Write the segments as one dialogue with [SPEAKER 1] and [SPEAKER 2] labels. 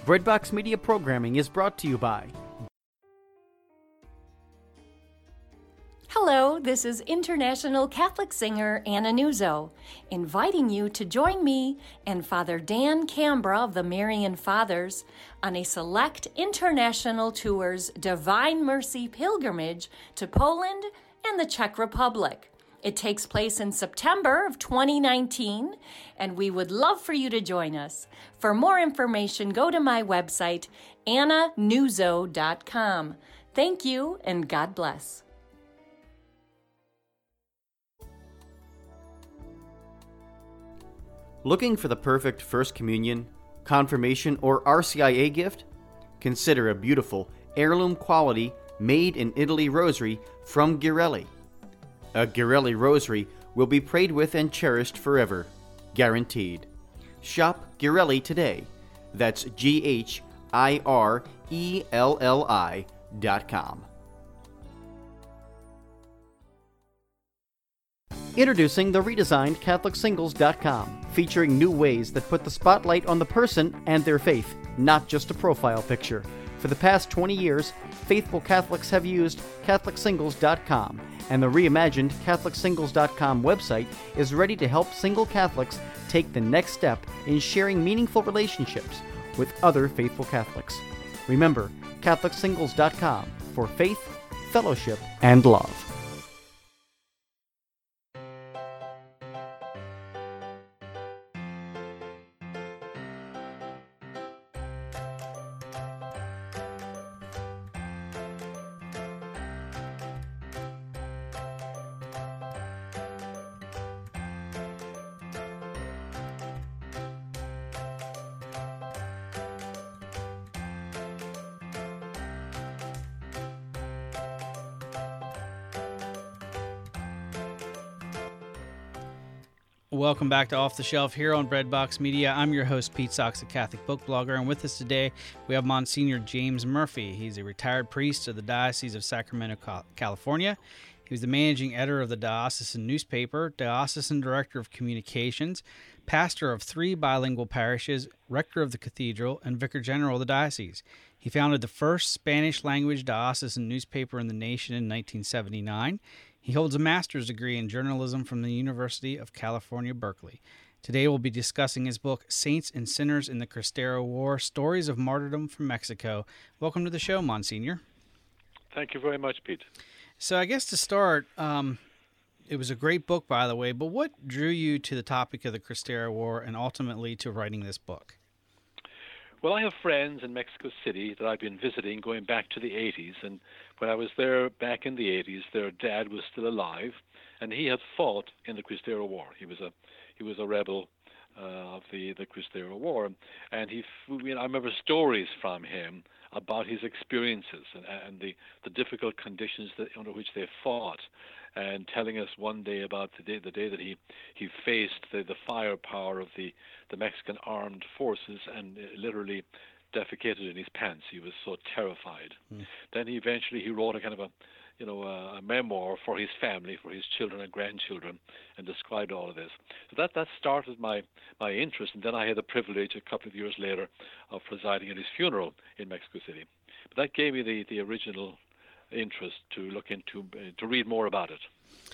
[SPEAKER 1] Breadbox Media programming is brought to you by...
[SPEAKER 2] Hello, this is international Catholic singer Anna Nuzzo, inviting you to join me and Father Dan Cambra of the Marian Fathers on a select international tour's Divine Mercy pilgrimage to Poland and the Czech Republic. It takes place in September of 2019, and we would love for you to join us. For more information, go to my website, annanuzzo.com. Thank you, and God bless.
[SPEAKER 1] Looking for the perfect First Communion, Confirmation, or RCIA gift? Consider a beautiful, heirloom quality, made-in-Italy rosary from Ghirelli. A Ghirelli rosary will be prayed with and cherished forever, guaranteed. Shop Ghirelli today. That's GHIRELLI.com. Introducing the redesigned CatholicSingles.com, featuring new ways that put the spotlight on the person and their faith, not just a profile picture. For the past 20 years, faithful Catholics have used CatholicSingles.com, and the reimagined CatholicSingles.com website is ready to help single Catholics take the next step in sharing meaningful relationships with other faithful Catholics. Remember, CatholicSingles.com for faith, fellowship, and love.
[SPEAKER 3] Welcome back to Off the Shelf here on Breadbox Media. I'm your host, Pete Socks, a Catholic book blogger, and with us today we have Monsignor James Murphy. He's a retired priest of the Diocese of Sacramento, California. He was the managing editor of the diocesan newspaper, diocesan director of communications, pastor of 3 bilingual parishes, rector of the cathedral, and vicar general of the diocese. He founded the first Spanish-language diocesan newspaper in the nation in 1979. He holds a master's degree in journalism from the University of California, Berkeley. Today we'll be discussing his book, Saints and Sinners in the Cristero War, Stories of Martyrdom from Mexico. Welcome to the show, Monsignor.
[SPEAKER 4] Thank you very much, Pete.
[SPEAKER 3] So I guess to start, it was a great book, by the way, but what drew you to the topic of the Cristero War and ultimately to writing this book?
[SPEAKER 4] Well, I have friends in Mexico City that I've been visiting going back to the 80s, and when I was there back in the 80s, their dad was still alive, and he had fought in the Cristero War. He was a rebel of the Cristero War, and I remember stories from him about his experiences and the difficult conditions under which they fought, and telling us one day about the day that he faced the firepower of the Mexican armed forces and literally defecated in his pants. He was so terrified. Then he wrote a kind of a memoir for his family, for his children and grandchildren, and described all of this. So that started my interest, and then I had the privilege a couple of years later of presiding at his funeral in Mexico City. But that gave me the original interest to look into, to read more about it.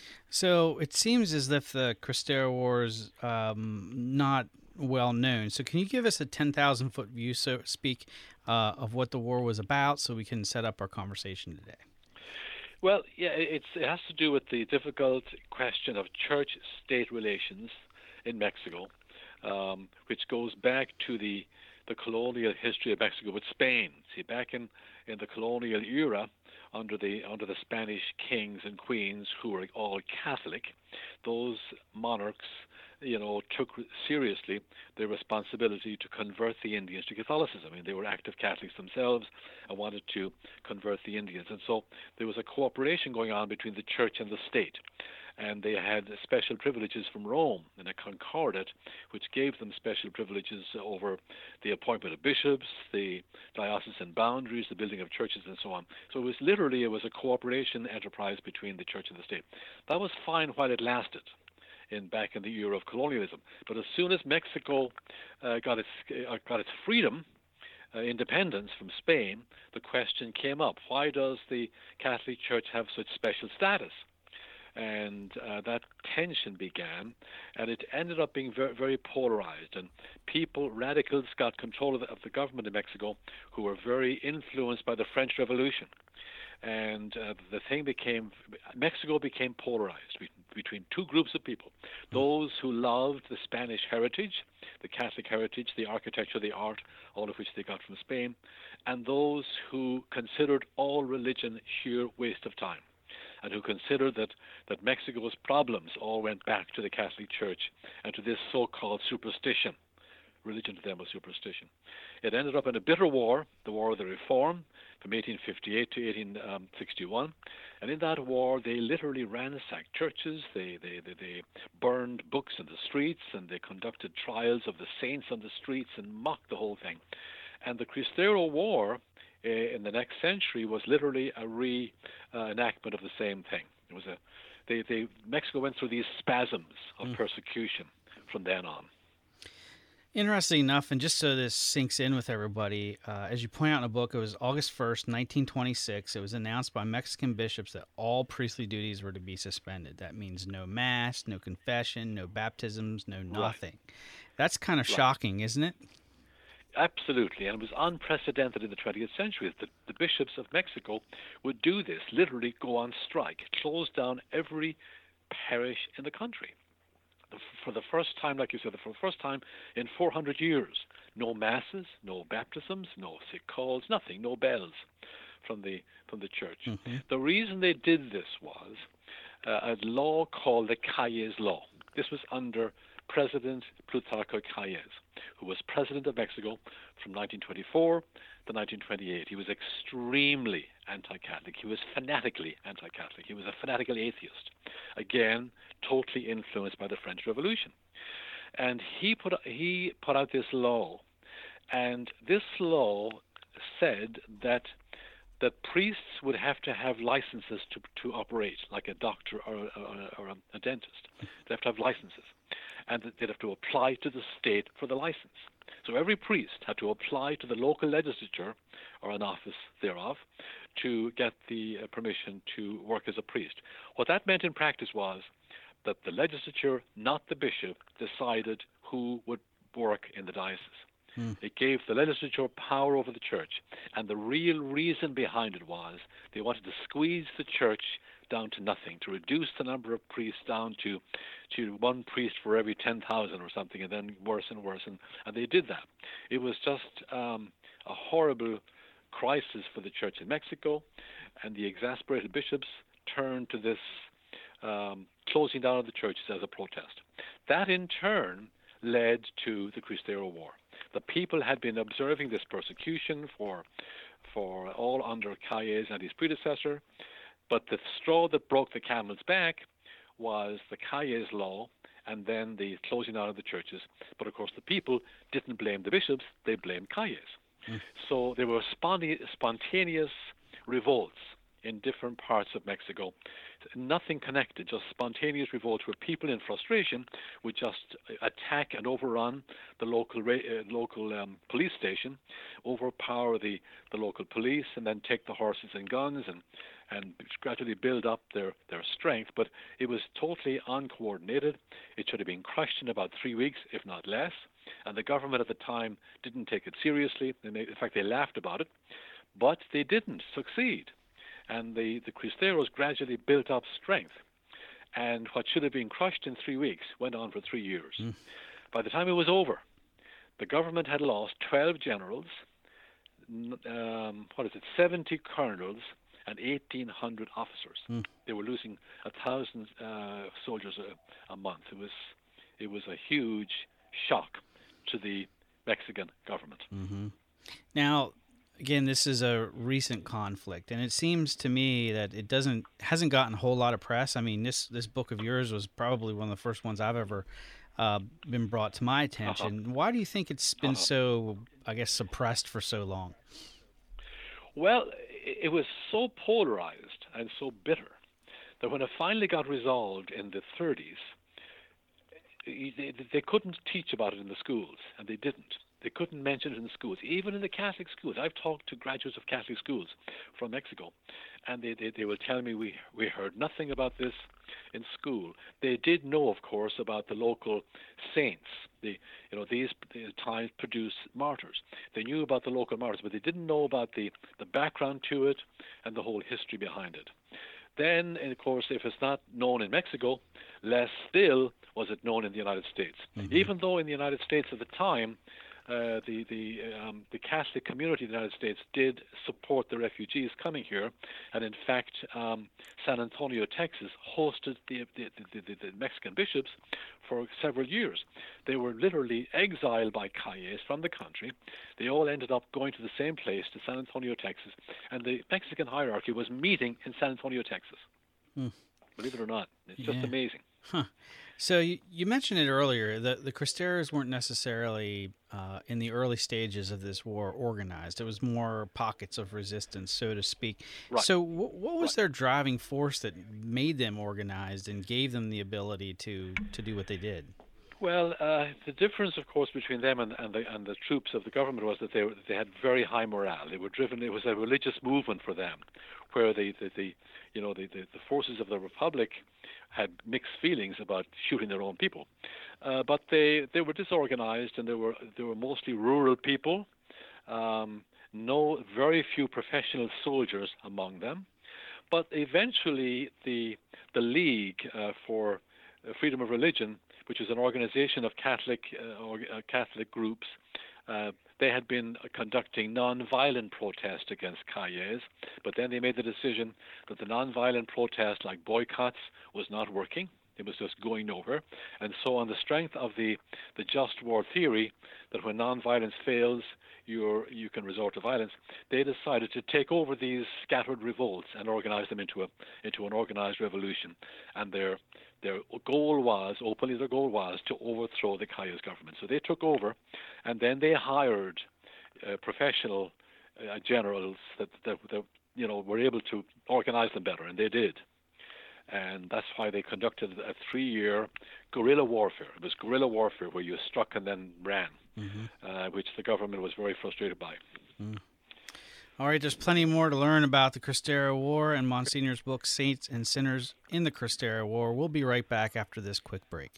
[SPEAKER 3] So it seems as if the Cristero War is not well known. So can you give us a 10,000-foot view, so to speak, of what the war was about so we can set up our conversation today?
[SPEAKER 4] Well, yeah, it has to do with the difficult question of church-state relations in Mexico, which goes back to the colonial history of Mexico with Spain. See, back in the colonial era, under the Spanish kings and queens who were all Catholic, those monarchs, took seriously their responsibility to convert the Indians to Catholicism. I mean, they were active Catholics themselves and wanted to convert the Indians. And so there was a cooperation going on between the church and the state. And they had special privileges from Rome in a concordat, which gave them special privileges over the appointment of bishops, the diocesan boundaries, the building of churches, and so on. So it was a cooperation enterprise between the church and the state. That was fine while it lasted. Back in the era of colonialism, but as soon as Mexico got its freedom, independence from Spain, the question came up: why does the Catholic Church have such special status? And that tension began, and it ended up being very, very polarized. And radicals, got control of the government in Mexico, who were very influenced by the French Revolution. And Mexico became polarized between two groups of people: those who loved the Spanish heritage, the Catholic heritage, the architecture, the art, all of which they got from Spain, and those who considered all religion sheer waste of time, and who considered that Mexico's problems all went back to the Catholic Church and to this so-called superstition. Religion to them was superstition. It ended up in a bitter war, the War of the Reform, from 1858 to 1861. And in that war, they literally ransacked churches, they burned books in the streets, and they conducted trials of the saints on the streets and mocked the whole thing. And the Cristero War in the next century was literally a reenactment of the same thing. It was Mexico went through these spasms of persecution from then on.
[SPEAKER 3] Interesting enough, and just so this sinks in with everybody, as you point out in the book, it was August 1st, 1926. It was announced by Mexican bishops that all priestly duties were to be suspended. That means no mass, no confession, no baptisms, no nothing. Right. That's kind of shocking, isn't it?
[SPEAKER 4] Absolutely, and it was unprecedented in the 20th century. The bishops of Mexico would do this, literally go on strike, close down every parish in the country. For the first time, like you said, for the first time in 400 years, no masses, no baptisms, no sick calls, nothing, no bells from the church. Mm-hmm. The reason they did this was a law called the Calles Law. This was under President Plutarco Calles, who was president of Mexico from 1924 to 1928. He was extremely anti-Catholic. He was fanatically anti-Catholic. He was a fanatical atheist. Again, totally influenced by the French Revolution. And he put out this law, and this law said that priests would have to have licenses to operate, like a doctor or a dentist. They have to have licenses, and they'd have to apply to the state for the license. So every priest had to apply to the local legislature or an office thereof to get the permission to work as a priest. What that meant in practice was that the legislature, not the bishop, decided who would work in the diocese. It gave the legislature power over the church, and the real reason behind it was they wanted to squeeze the church down to nothing, to reduce the number of priests down to one priest for every 10,000 or something, and then worse and worse, and they did that. It was just a horrible crisis for the church in Mexico, and the exasperated bishops turned to this closing down of the churches as a protest. That in turn led to the Cristero War. The people had been observing this persecution for all under Calles and his predecessor, but the straw that broke the camel's back was the Calles Law and then the closing down of the churches. But of course the people didn't blame the bishops, they blamed Calles. So there were spontaneous revolts in different parts of Mexico. Nothing connected, just spontaneous revolts where people in frustration would just attack and overrun the local police station, overpower the local police, and then take the horses and guns and gradually build up their strength. But it was totally uncoordinated. It should have been crushed in about 3 weeks, if not less. And the government at the time didn't take it seriously. In fact, they laughed about it. But they didn't succeed. And the Cristeros gradually built up strength. And what should have been crushed in 3 weeks went on for 3 years. By the time it was over, the government had lost 12 generals, 70 colonels, and 1,800 officers. They were losing 1,000 soldiers a month. It was a huge shock to the Mexican government.
[SPEAKER 3] Now, again, this is a recent conflict, and it seems to me that it hasn't gotten a whole lot of press. I mean, this book of yours was probably one of the first ones I've ever been brought to my attention. Why do you think it's been so, I guess, suppressed for so long?
[SPEAKER 4] Well, it was so polarized and so bitter that when it finally got resolved in the 30s, they couldn't teach about it in the schools, and they didn't. They couldn't mention it in schools, even in the Catholic schools. I've talked to graduates of Catholic schools from Mexico, and they will tell me we heard nothing about this in school. They did know, of course, about the local saints. These times produce martyrs. They knew about the local martyrs, but they didn't know about the background to it and the whole history behind it. Then, of course, if it's not known in Mexico, less still was it known in the United States. Mm-hmm. Even though in the United States at the time, the Catholic community in the United States did support the refugees coming here, and in fact, San Antonio, Texas, hosted the Mexican bishops for several years. They were literally exiled by Calles from the country. They all ended up going to the same place, to San Antonio, Texas, and the Mexican hierarchy was meeting in San Antonio, Texas. Believe it or not, it's just amazing.
[SPEAKER 3] Huh. So you mentioned it earlier that the Cristeros weren't necessarily in the early stages of this war organized. It was more pockets of resistance, so to speak.
[SPEAKER 4] Right.
[SPEAKER 3] So what was their driving force that made them organized and gave them the ability to do what they did?
[SPEAKER 4] Well, the difference, of course, between them and the troops of the government was that they had very high morale. They were driven. It was a religious movement for them, where the forces of the Republic had mixed feelings about shooting their own people. But they were disorganized, and they were mostly rural people. Very few professional soldiers among them. But eventually, the League for Freedom of Religion, which is an organization of Catholic groups, they had been conducting nonviolent protest against Calles, but then they made the decision that the nonviolent protest, like boycotts, was not working. It was just going nowhere. And so on the strength of the just war theory, that when nonviolence fails, you can resort to violence, they decided to take over these scattered revolts and organize them into an organized revolution. And their goal was to overthrow the Calles government. So they took over, and then they hired professional generals that were able to organize them better, and they did. And that's why they conducted a 3-year guerrilla warfare. It was guerrilla warfare where you struck and then ran, which the government was very frustrated by.
[SPEAKER 3] All right, there's plenty more to learn about the Cristero War and Monsignor's book, Saints and Sinners in the Cristero War. We'll be right back after this quick break.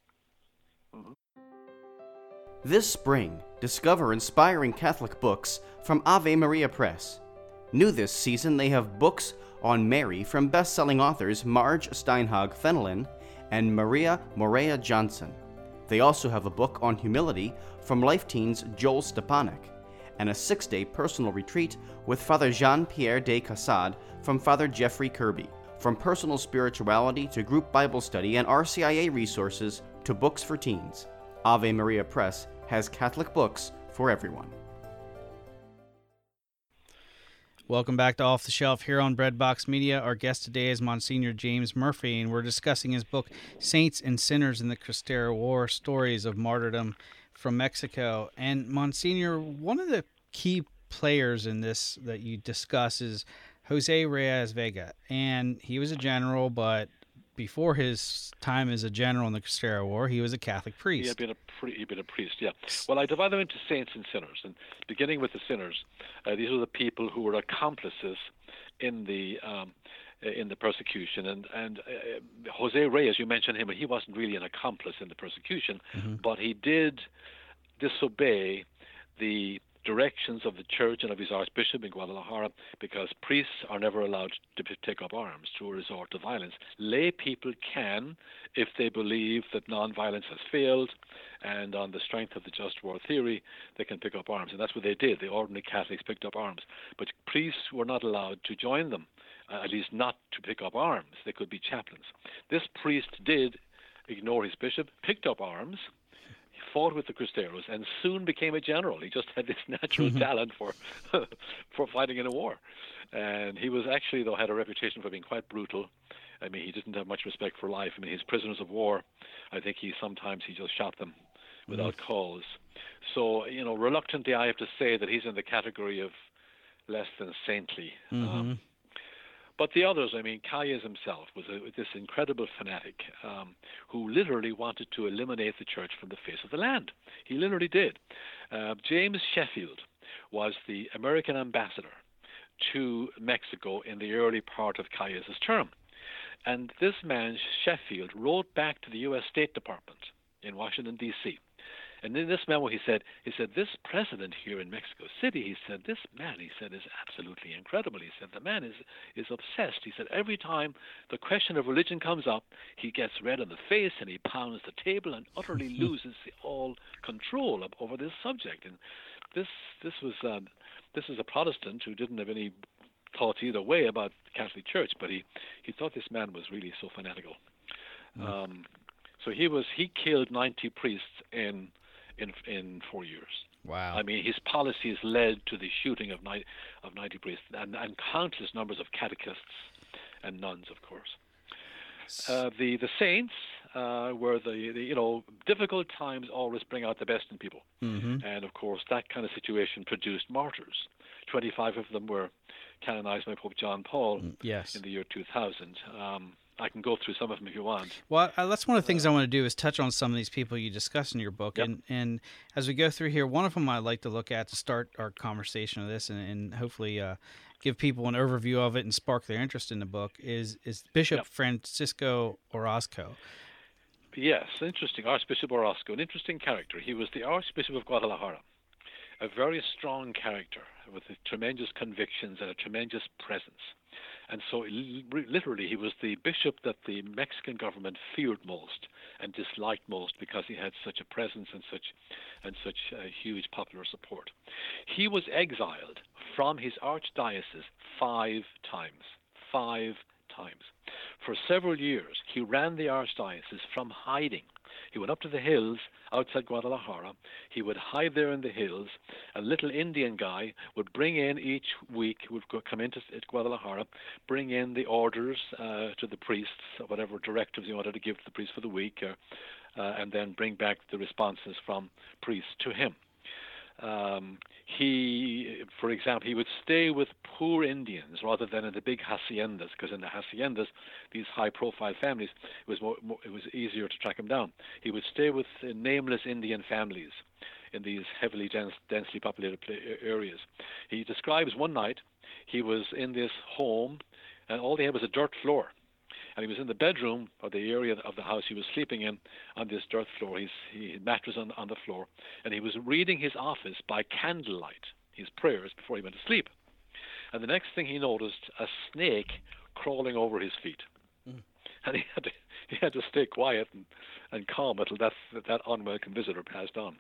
[SPEAKER 1] This spring, discover inspiring Catholic books from Ave Maria Press. New this season, they have books on Mary from best-selling authors Marge Steinhag Fenelon and Maria Morea Johnson. They also have a book on humility from Life Teens Joel Stepanek, and a 6-day personal retreat with Father Jean-Pierre de Cassade from Father Jeffrey Kirby. From personal spirituality to group Bible study and RCIA resources to books for teens, Ave Maria Press has Catholic books for everyone.
[SPEAKER 3] Welcome back to Off the Shelf here on Breadbox Media. Our guest today is Monsignor James Murphy, and we're discussing his book, Saints and Sinners in the Cristero War, Stories of Martyrdom from Mexico. And Monsignor, one of the key players in this that you discuss is Jose Reyes Vega. And he was a general, but before his time as a general in the Cristero War, he was a Catholic priest.
[SPEAKER 4] He'd been a priest, yeah. Well, I divide them into saints and sinners. And beginning with the sinners, these are the people who were accomplices in the persecution. And Jose Reyes, you mentioned him, but he wasn't really an accomplice in the persecution, but he did disobey the directions of the church and of his archbishop in Guadalajara, because priests are never allowed to take up arms, to resort to violence. Lay people can, if they believe that nonviolence has failed, and on the strength of the just war theory, they can pick up arms. And that's what they did. The ordinary Catholics picked up arms. But priests were not allowed to join them, at least not to pick up arms. They could be chaplains. This priest did ignore his bishop, picked up arms, fought with the Cristeros, and soon became a general. He just had this natural talent for fighting in a war. And he was actually, though, had a reputation for being quite brutal. I mean, he didn't have much respect for life. I mean, his prisoners of war, I think sometimes he just shot them without cause. So, reluctantly, I have to say that he's in the category of less than saintly. But the others, I mean, Calles himself was this incredible fanatic who literally wanted to eliminate the church from the face of the land. He literally did. James Sheffield was the American ambassador to Mexico in the early part of Calles' term. And this man, Sheffield, wrote back to the U.S. State Department in Washington, D.C. And in this memo, he said, this president here in Mexico City, he said, this man, he said, is absolutely incredible. He said, the man is obsessed. He said, every time the question of religion comes up, he gets red in the face and he pounds the table and utterly loses all control over this subject. And this is a Protestant who didn't have any thoughts either way about the Catholic Church, but he thought this man was really so fanatical. So he killed 90 priests in 4 years.
[SPEAKER 3] Wow.
[SPEAKER 4] I mean, his policies led to the shooting of 90 priests and countless numbers of catechists and nuns, of course. The saints were the difficult times always bring out the best in people.
[SPEAKER 3] Mm-hmm.
[SPEAKER 4] And of course, that kind of situation produced martyrs. 25 of them were canonized by Pope John Paul in the year 2000. I can go through some of them if you want.
[SPEAKER 3] Well, that's one of the things I want to do is touch on some of these people you discuss in your book.
[SPEAKER 4] Yep.
[SPEAKER 3] And as we go through here, one of them I'd like to look at to start our conversation of this and hopefully give people an overview of it and spark their interest in the book is Bishop Francisco Orozco.
[SPEAKER 4] Yes, interesting. Archbishop Orozco, an interesting character. He was the Archbishop of Guadalajara, a very strong character with tremendous convictions and a tremendous presence. And so literally he was the bishop that the Mexican government feared most and disliked most because he had such a presence and such huge popular support. He was exiled from his archdiocese 5 times. 5 times. For several years, he ran the archdiocese from hiding. He went up to the hills outside Guadalajara. He would hide there in the hills. A little Indian guy would bring in each week, would come into Guadalajara, bring in the orders to the priests, whatever directives he wanted to give to the priests for the week, and then bring back the responses from priests to him. For example, he would stay with poor Indians rather than in the big haciendas, because in the haciendas, these high-profile families, it was easier to track them down. He would stay with nameless Indian families in these heavily densely populated areas. He describes one night he was in this home, and all they had was a dirt floor. And he was in the bedroom or the area of the house he was sleeping in on this dirt floor. He had mattress on the floor. And he was reading his office by candlelight, his prayers, before he went to sleep. And the next thing he noticed, a snake crawling over his feet. Mm. And he had to stay quiet and calm until that unwelcome visitor passed on.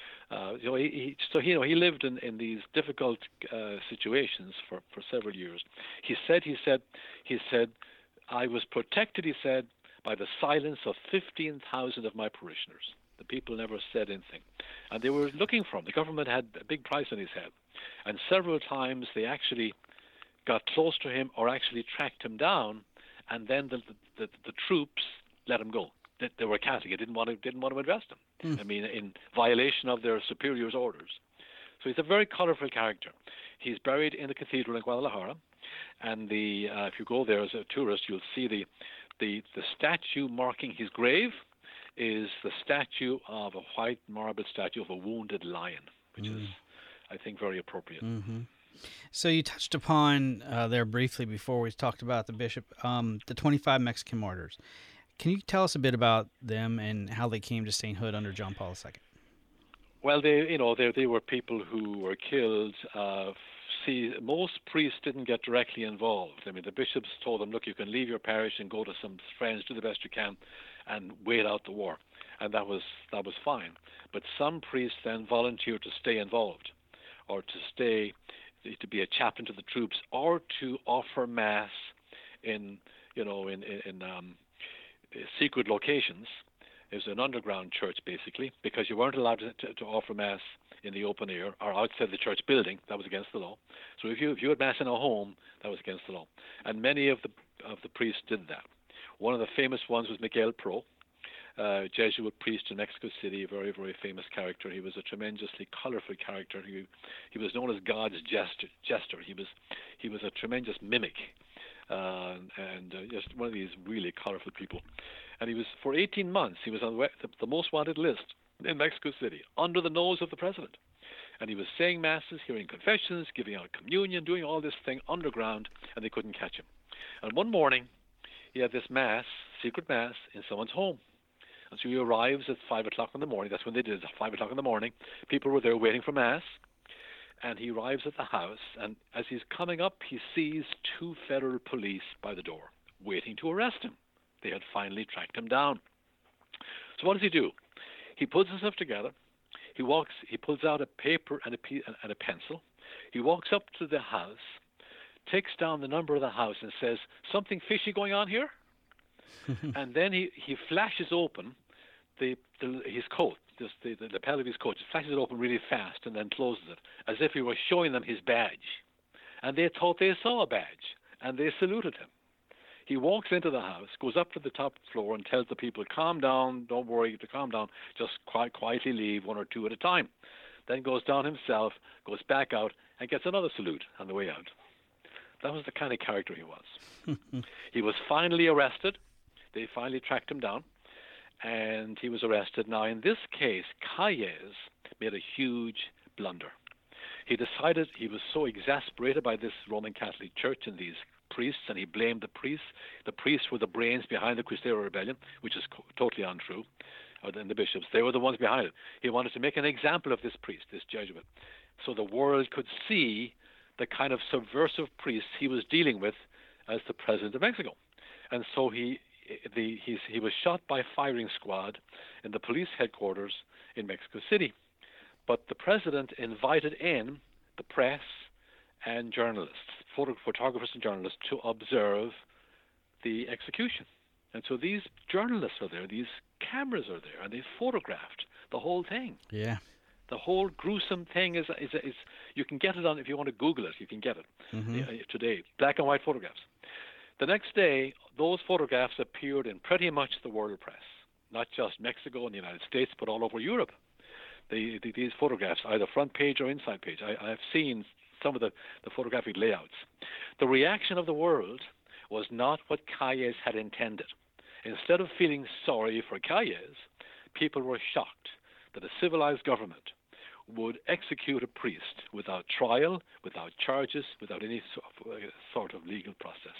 [SPEAKER 4] He lived in these difficult situations for several years. He said, I was protected, he said, by the silence of 15,000 of my parishioners. The people never said anything. And they were looking for him. The government had a big price on his head. And several times they actually got close to him or actually tracked him down, and then the troops let him go. They were Catholic. They didn't want to arrest him. Mm. I mean, in violation of their superiors' orders. So he's a very colorful character. He's buried in the cathedral in Guadalajara. And if you go there as a tourist, you'll see the statue marking his grave is the statue of a white marble statue of a wounded lion, which is, I think, very appropriate.
[SPEAKER 3] Mm-hmm. So you touched upon there briefly before we talked about the bishop, the 25 Mexican martyrs. Can you tell us a bit about them and how they came to sainthood under John Paul II?
[SPEAKER 4] Well, they were people who were killed. Most priests didn't get directly involved. I mean, the bishops told them, look, you can leave your parish and go to some friends, do the best you can, and wait out the war. And that was fine. But some priests then volunteered to stay involved, or to be a chaplain to the troops, or to offer mass in secret locations. It was an underground church, basically, because you weren't allowed to offer mass in the open air or outside the church building. That was against the law. So if you had mass in a home, that was against the law. And many of the priests did that. One of the famous ones was Miguel Pro, Jesuit priest in Mexico City, a very, very famous character. He was a tremendously colorful character. He was known as God's jester. He was a tremendous mimic. And just one of these really colorful people. And he was, for 18 months, he was on the most wanted list in Mexico City, under the nose of the president. And he was saying masses, hearing confessions, giving out communion, doing all this thing underground, and they couldn't catch him. And one morning, he had this mass, secret mass, in someone's home. And so he arrives at 5 o'clock in the morning. That's when they did it, 5 o'clock in the morning. People were there waiting for mass. And he arrives at the house, and as he's coming up, he sees 2 federal police by the door, waiting to arrest him. They had finally tracked him down. So what does he do? He pulls himself together. He pulls out a paper and a pencil. He walks up to the house, takes down the number of the house, and says, "Something fishy going on here?" And then he flashes open his coat, the lapel of his coat, flashes it open really fast and then closes it, as if he were showing them his badge. And they thought they saw a badge, and they saluted him. He walks into the house, goes up to the top floor, and tells the people, "Calm down, don't worry, to calm down, just quietly leave 1 or 2 at a time." Then goes down himself, goes back out, and gets another salute on the way out. That was the kind of character he was. He was finally arrested. They finally tracked him down, and he was arrested. Now, in this case, Calles made a huge blunder. He decided, he was so exasperated by this Roman Catholic Church and these priests, and he blamed the priests. The priests were the brains behind the Cristero Rebellion, which is totally untrue. And the bishops, they were the ones behind it. He wanted to make an example of this priest, this Jesuit, so the world could see the kind of subversive priests he was dealing with as the president of Mexico. And so he was shot by a firing squad in the police headquarters in Mexico City. But the president invited in the press and journalists, photographers and journalists, to observe the execution. And so these journalists are there, these cameras are there, and they photographed the whole thing.
[SPEAKER 3] Yeah.
[SPEAKER 4] The whole gruesome thing is you can get it on, if you want to Google it, you can get it today. Black and white photographs. The next day, those photographs appeared in pretty much the world press, not just Mexico and the United States, but all over Europe. These photographs, either front page or inside page, I have seen some of the photographic layouts. The reaction of the world was not what Calles had intended. Instead of feeling sorry for Calles, people were shocked that a civilized government would execute a priest without trial, without charges, without any sort of legal process.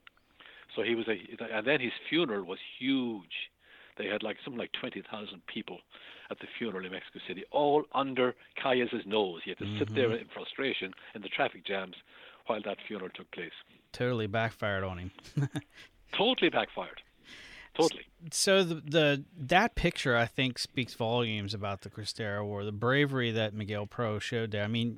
[SPEAKER 4] So and then his funeral was huge. They had something like 20,000 people at the funeral in Mexico City, all under Calles' nose. He had to sit there in frustration in the traffic jams while that funeral took place.
[SPEAKER 3] Totally backfired on him.
[SPEAKER 4] Totally backfired. Totally.
[SPEAKER 3] So that picture, I think, speaks volumes about the Cristero War, the bravery that Miguel Pro showed there. I mean,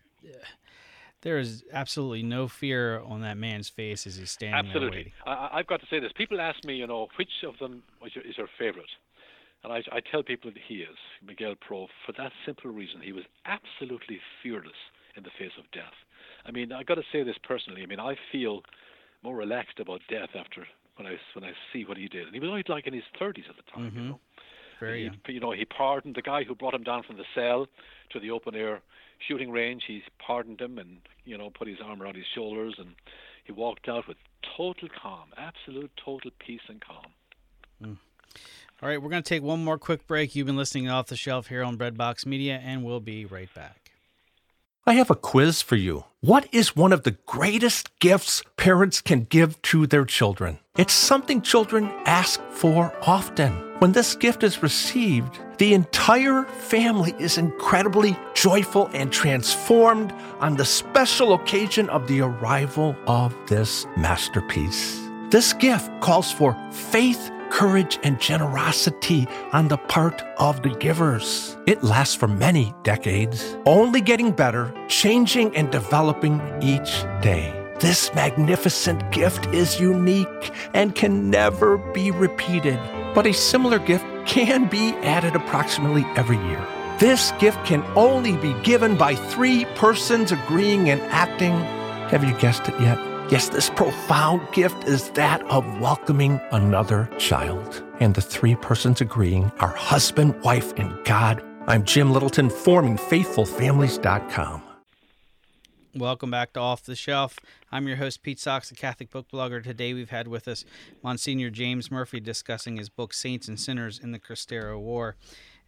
[SPEAKER 3] there is absolutely no fear on that man's face as he's standing there waiting.
[SPEAKER 4] I've got to say this. People ask me, which of them is your favorite? And I tell people that he is, Miguel Pro, for that simple reason. He was absolutely fearless in the face of death. I mean, I've got to say this personally. I mean, I feel more relaxed about death after when I see what he did. And he was only in his 30s at the time,
[SPEAKER 3] Very young.
[SPEAKER 4] He pardoned the guy who brought him down from the cell to the open-air shooting range. He pardoned him and, put his arm around his shoulders, and he walked out with total calm, absolute total peace and calm.
[SPEAKER 3] All right, we're going to take one more quick break. You've been listening Off the Shelf here on Breadbox Media, and we'll be right back.
[SPEAKER 5] I have a quiz for you. What is one of the greatest gifts parents can give to their children? It's something children ask for often. When this gift is received, the entire family is incredibly joyful and transformed on the special occasion of the arrival of this masterpiece. This gift calls for faith, courage, and generosity on the part of the givers. It lasts for many decades, only getting better, changing and developing each day. This magnificent gift is unique and can never be repeated, but a similar gift can be added approximately every year. This gift can only be given by 3 persons agreeing and acting. Have you guessed it yet? Yes, this profound gift is that of welcoming another child. And the 3 persons agreeing are husband, wife, and God. I'm Jim Littleton, formingfaithfulfamilies.com.
[SPEAKER 3] Welcome back to Off the Shelf. I'm your host, Pete Sox, a Catholic book blogger. Today we've had with us Monsignor James Murphy discussing his book, Saints and Sinners in the Cristero War.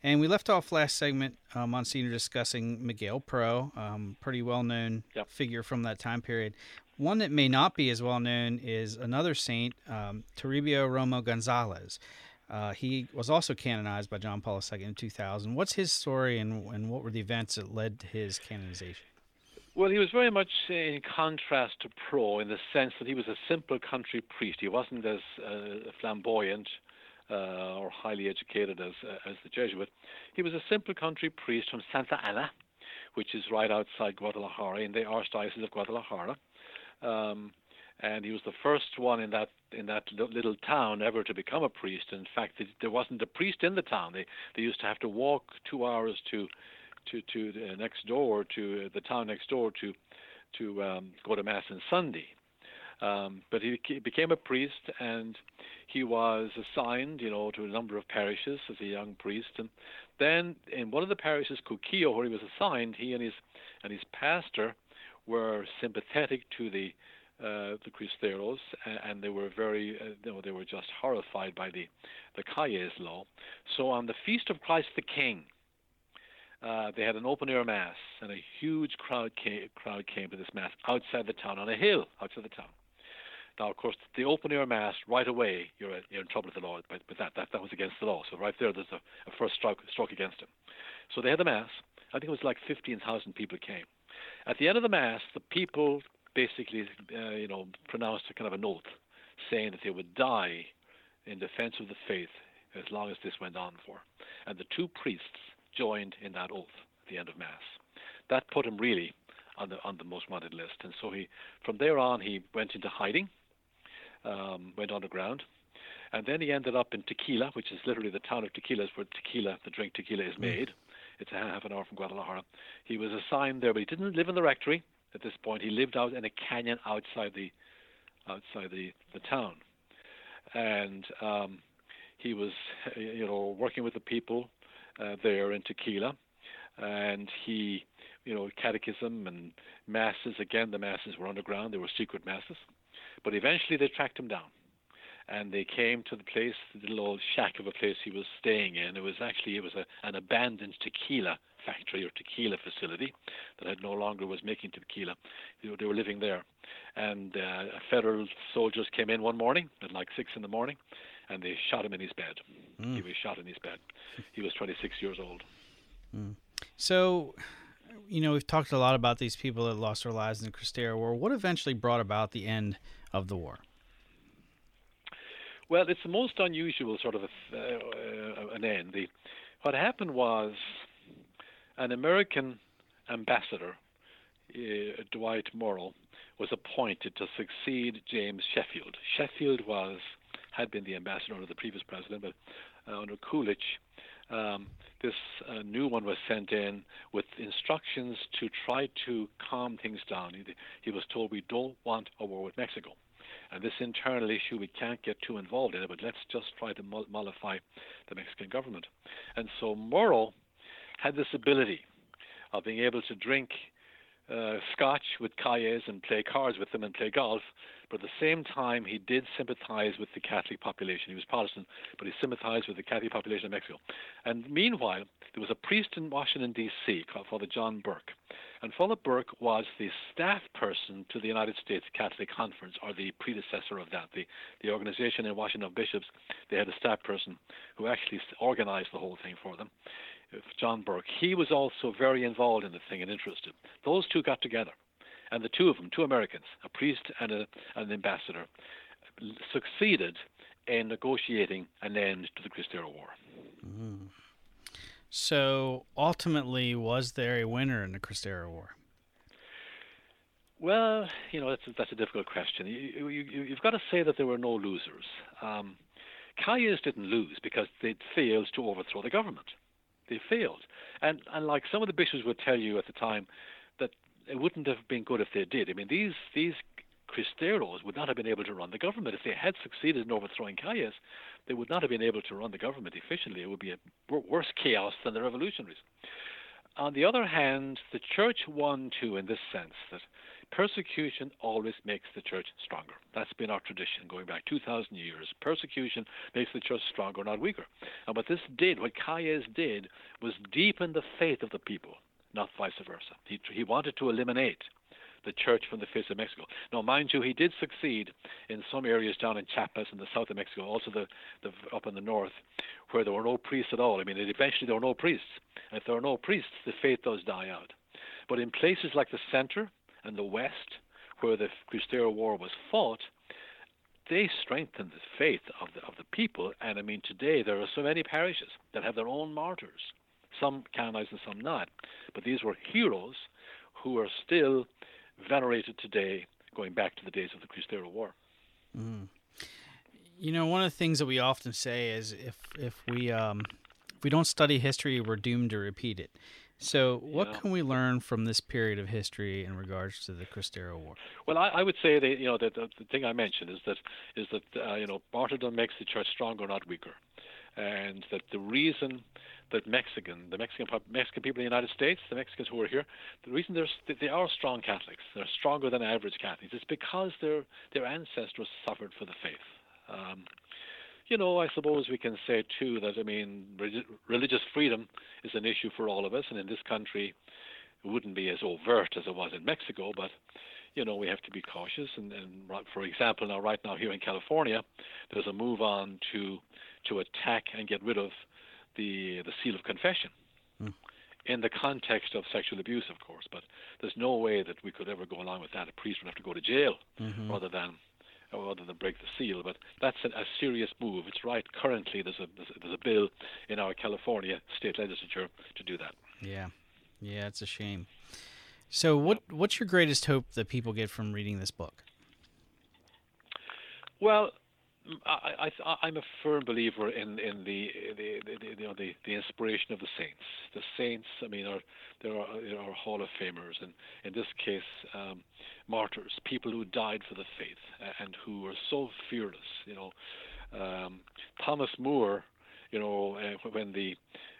[SPEAKER 3] And we left off last segment, Monsignor, discussing Miguel Pro, pretty well-known figure from that time period. One that may not be as well-known is another saint, Toribio Romo Gonzalez. He was also canonized by John Paul II in 2000. What's his story, and what were the events that led to his canonization?
[SPEAKER 4] Well, he was very much in contrast to Pro in the sense that he was a simple country priest. He wasn't as flamboyant or highly educated as the Jesuit. He was a simple country priest from Santa Ana, which is right outside Guadalajara, in the Archdiocese of Guadalajara. And he was the first one in that little town ever to become a priest. In fact, there wasn't a priest in the town. They used to have to walk 2 hours to next door, to the town next door, to go to Mass on Sunday. But he became a priest, and he was assigned, to a number of parishes as a young priest. And then in one of the parishes, Cuquillo, where he was assigned, he and his pastor were sympathetic to the Cristeros, and they were very, they were just horrified by the Calles law. So on the Feast of Christ the King, they had an open-air mass, and a huge crowd came to this mass outside the town, on a hill outside the town. Now, of course, the open-air mass, right away, you're in trouble with the law, but that was against the law. So right there, there's a first stroke against him. So they had the mass. I think it was like 15,000 people came. At the end of the mass, the people basically, pronounced a kind of an oath, saying that they would die in defense of the faith as long as this went on for. And the two priests joined in that oath at the end of Mass. That put him really on the most wanted list. And so from there on, he went into hiding, went underground, and then he ended up in Tequila, which is literally the town of Tequila, is where the drink tequila is made. It's a half an hour from Guadalajara. He was assigned there, but he didn't live in the rectory at this point. He lived out in a canyon outside the town, and he was working with the people there in Tequila, and he catechism and masses. Again, the masses were underground. They were secret masses, but eventually they tracked him down, and they came to the place, the little old shack of a place he was staying in. It was an abandoned tequila factory or tequila facility that no longer was making tequila. They were living there, and federal soldiers came in one morning at like 6 a.m, and they shot him in his bed. He was shot in his bed. He was 26 years old.
[SPEAKER 3] So, we've talked a lot about these people that lost their lives in the Cristero War. What eventually brought about the end of the war?
[SPEAKER 4] Well, it's the most unusual sort of an end. What happened was an American ambassador, Dwight Morrill, was appointed to succeed James Sheffield. Sheffield had been the ambassador under the previous president, but under Coolidge, this new one was sent in with instructions to try to calm things down. He was told, we don't want a war with Mexico. And this internal issue, we can't get too involved in it, but let's just try to mollify the Mexican government. And so Morrill had this ability of being able to drink scotch with Calles and play cards with them and play golf, but at the same time he did sympathize with the Catholic population. He was Protestant, but he sympathized with the Catholic population of Mexico. And meanwhile, there was a priest in Washington, D.C. called Father John Burke. And Father Burke was the staff person to the United States Catholic Conference, or the predecessor of that. The organization in Washington of bishops, they had a staff person who actually organized the whole thing for them. John Burke. He was also very involved in the thing and interested. Those two got together, and the two of them, two Americans, a priest and an ambassador, succeeded in negotiating an end to the Cristero War.
[SPEAKER 3] Mm. So ultimately, was there a winner in the Cristero War?
[SPEAKER 4] Well, that's a difficult question. You've got to say that there were no losers. Calles didn't lose because they failed to overthrow the government. They failed. And like some of the bishops would tell you at the time, that it wouldn't have been good if they did. I mean, these Cristeros would not have been able to run the government. If they had succeeded in overthrowing Calles, they would not have been able to run the government efficiently. It would be a worse chaos than the revolutionaries. On the other hand, the church won too in this sense that persecution always makes the church stronger. That's been our tradition going back 2,000 years. Persecution makes the church stronger, not weaker. And what Calles did, was deepen the faith of the people, not vice versa. He wanted to eliminate the church from the face of Mexico. Now, mind you, he did succeed in some areas down in Chiapas in the south of Mexico, also the up in the north, where there were no priests at all. I mean, eventually there were no priests. And if there are no priests, the faith does die out. But in places like the center and the west, where the Cristero War was fought, they strengthened the faith of the people. And I mean, today there are so many parishes that have their own martyrs, some canonized and some not. But these were heroes who are still venerated today, going back to the days of the Cristero War.
[SPEAKER 3] Mm. You know, one of the things that we often say is if we don't study history, we're doomed to repeat it. So what can we learn from this period of history in regards to the Cristero War?
[SPEAKER 4] Well, I would say that that the thing I mentioned is that martyrdom makes the church stronger, not weaker, and that the reason that the Mexican people in the United States, the Mexicans who are here, the reason they are strong Catholics, they're stronger than average Catholics, is because their ancestors suffered for the faith. I suppose we can say too that, I mean, religious freedom is an issue for all of us, and in this country it wouldn't be as overt as it was in Mexico, but we have to be cautious. And for example, right now here in California, there's a move on to attack and get rid of the seal of confession in the context of sexual abuse, of course. But there's no way that we could ever go along with that. A priest would have to go to jail rather than break the seal. But that's a serious move. It's right. Currently, there's a bill in our California state legislature to do that.
[SPEAKER 3] Yeah, it's a shame. So, what's your greatest hope that people get from reading this book?
[SPEAKER 4] Well, I'm a firm believer in the inspiration of the saints. The saints, I mean, are Hall of Famers, and in this case, martyrs, people who died for the faith and who were so fearless. Thomas More, when the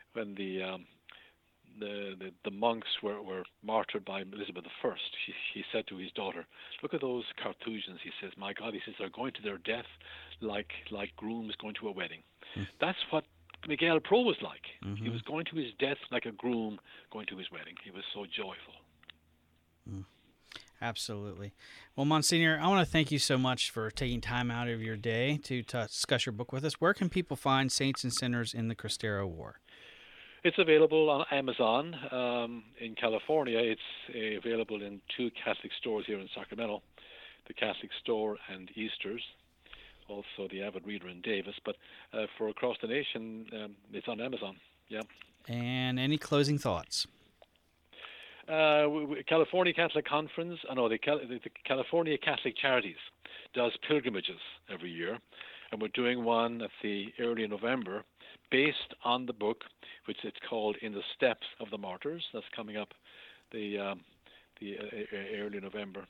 [SPEAKER 4] monks were martyred by Elizabeth I, he said to his daughter, "Look at those Carthusians," he says. "My God," he says, "they're going to their death like grooms going to a wedding." That's what Miguel Pro was like. He was going to his death like a groom going to his wedding. He was so joyful.
[SPEAKER 3] Absolutely. Well, Monsignor, I want to thank you so much for taking time out of your day to discuss your book with us. Where can people find Saints and Sinners in the Cristero War?
[SPEAKER 4] It's available on Amazon. In California, it's available in 2 Catholic stores here in Sacramento, the Catholic Store and Easter's, also the Avid Reader in Davis. But for across the nation, it's on Amazon. Yeah.
[SPEAKER 3] And any closing thoughts?
[SPEAKER 4] California Catholic Conference, the California Catholic Charities does pilgrimages every year, and we're doing one at the early November based on the book, which it's called In the Steps of the Martyrs. That's coming up the early November.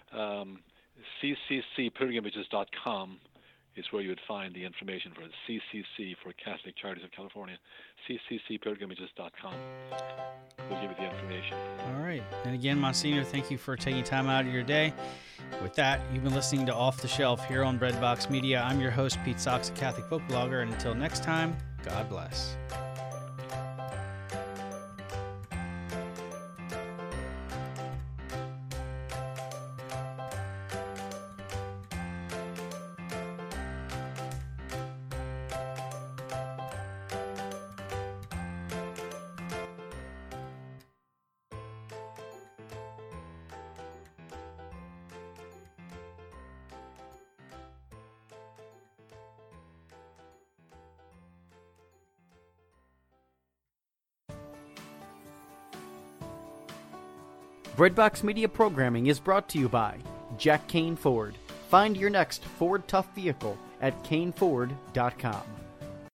[SPEAKER 4] cccpilgrimages.com is where you would find the information for it. CCC for Catholic Charities of California. cccpilgrimages.com will give you the information.
[SPEAKER 3] All right. And again, Monsignor, thank you for taking time out of your day. With that, you've been listening to Off the Shelf here on Breadbox Media. I'm your host, Pete Sox, a Catholic book blogger. And until next time, God bless.
[SPEAKER 1] Breadbox Media programming is brought to you by Jack Kane Ford. Find your next Ford Tough vehicle at caneford.com.